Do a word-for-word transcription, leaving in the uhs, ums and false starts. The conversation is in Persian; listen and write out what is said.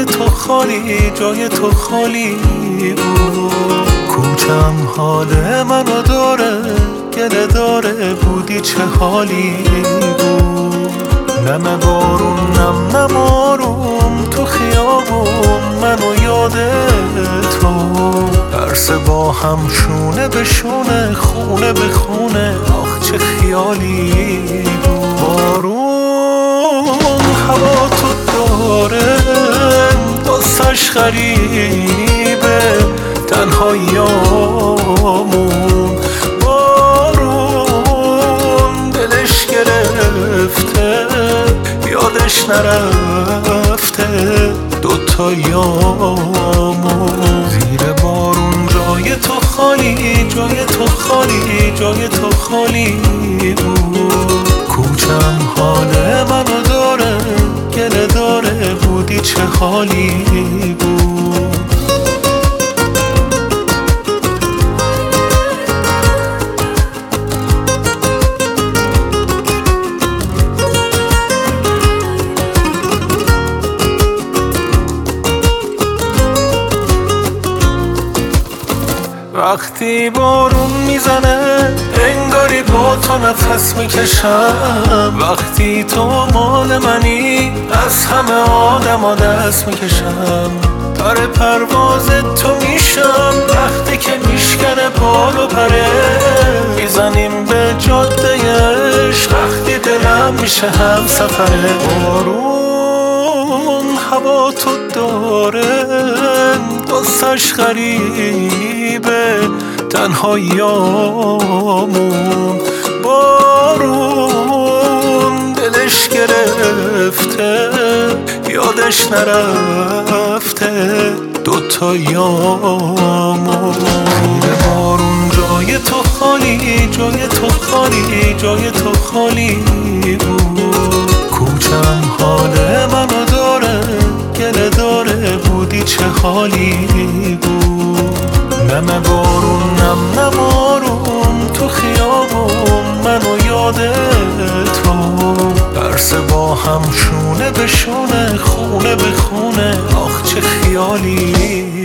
تو خالی، جای تو خالی بود. کوچم حال منو داره، گله داره، بودی چه حالی بود. نم بارون نم نم آروم تو خیابون، منو یاد تو. عرصه با هم شونه به شونه، خونه به خونه، آخ چه خیالی بود. بارون هوا تو داره، دستش غریبه، تنهاییامون. بارون دلش گرفته، یادش نرفته دوتایامون. زیر بارون جای تو خالی، جای تو خالی، جای تو خالی بود. کوچم حال منو داره، گله داره، بودی چه حالی بود. وقتی بارون میزنه انگاری با تو نفس میکشم. وقتی تو مال منی از همه آدما دست میکشم. در پرواز تو میشم وقتی که میشکنه بال و پره. میزنیم به جاده عشق وقتی دلم میشه هم سفره. بارون هوا تو داره، دستش غریبه، تنهاییامون. بارون دلش گرفته، یادش نرفته دوتایامون. زیر بارون جای تو خالی، جای تو خالی، جای تو خالی بود. کوچم حال منو داره، گله داره، بودی چه حالی بود. نم بارون نم نم آروم تو خیابون، منو یاد تو. عرصه با هم شونه به شونه، خونه به خونه، آخ چه خیالی